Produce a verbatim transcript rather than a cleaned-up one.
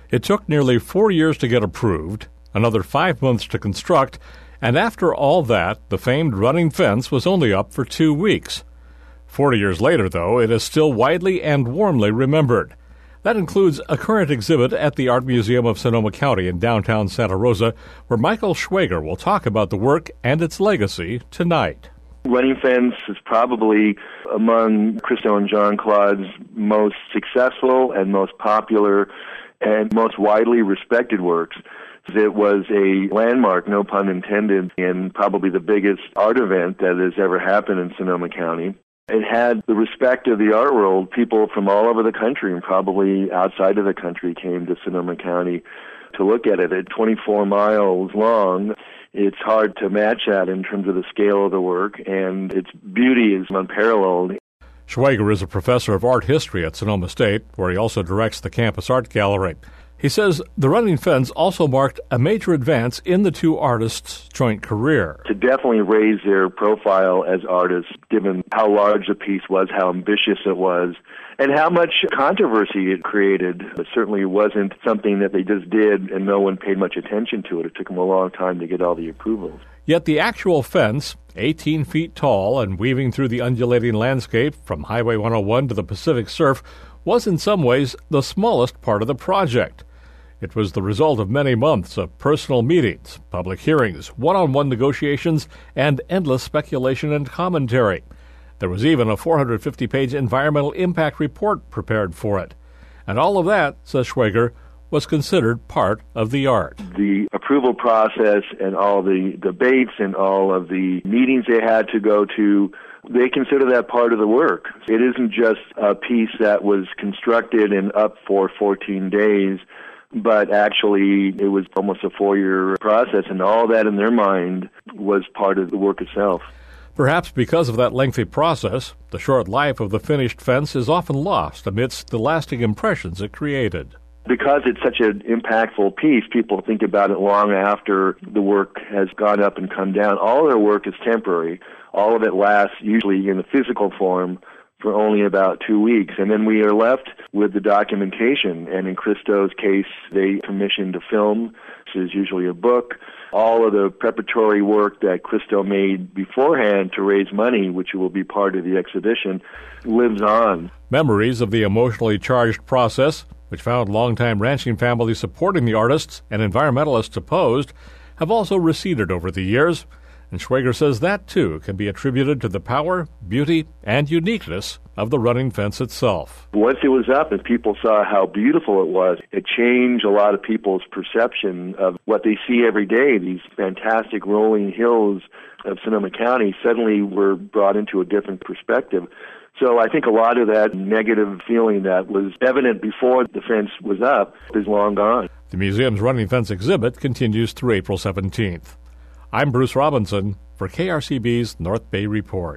It took nearly four years to get approved, another five months to construct, and after all that, the famed running fence was only up for two weeks. Forty years later, though, it is still widely and warmly remembered. That includes a current exhibit at the Art Museum of Sonoma County in downtown Santa Rosa, where Michael Schwager will talk about the work and its legacy tonight. Running Fence is probably among Christo and John Claude's most successful and most popular and most widely respected works. It was a landmark, no pun intended, and probably the biggest art event that has ever happened in Sonoma County. It had the respect of the art world. People from all over the country and probably outside of the country came to Sonoma County to look at it. At twenty-four miles long, it's hard to match that in terms of the scale of the work, and its beauty is unparalleled. Schwager is a professor of art history at Sonoma State, where he also directs the campus art gallery. He says the running fence also marked a major advance in the two artists' joint career. To definitely raise their profile as artists, given how large the piece was, how ambitious it was, and how much controversy it created. It certainly wasn't something that they just did and no one paid much attention to it. It took them a long time to get all the approvals. Yet the actual fence, eighteen feet tall and weaving through the undulating landscape from Highway one oh one to the Pacific Surf, was in some ways the smallest part of the project. It was the result of many months of personal meetings, public hearings, one-on-one negotiations, and endless speculation and commentary. There was even a four hundred fifty page environmental impact report prepared for it. And all of that, says Schwager, was considered part of the art. The approval process and all the debates and all of the meetings they had to go to, they consider that part of the work. It isn't just a piece that was constructed and up for fourteen days, but actually it was almost a four-year process, and all that in their mind was part of the work itself. Perhaps because of that lengthy process, the short life of the finished fence is often lost amidst the lasting impressions it created. Because it's such an impactful piece, people think about it long after the work has gone up and come down. All their work is temporary. All of it lasts, usually in the physical form, for only about two weeks. And then we are left with the documentation. And in Christo's case, they commissioned a film, which is usually a book. All of the preparatory work that Christo made beforehand to raise money, which will be part of the exhibition, lives on. Memories of the emotionally charged process, which found longtime ranching families supporting the artists and environmentalists opposed, have also receded over the years. And Schwager says that, too, can be attributed to the power, beauty, and uniqueness of the running fence itself. Once it was up and people saw how beautiful it was, it changed a lot of people's perception of what they see every day. These fantastic rolling hills of Sonoma County suddenly were brought into a different perspective. So I think a lot of that negative feeling that was evident before the fence was up is long gone. The museum's running fence exhibit continues through April seventeenth. I'm Bruce Robinson for K R C B's North Bay Report.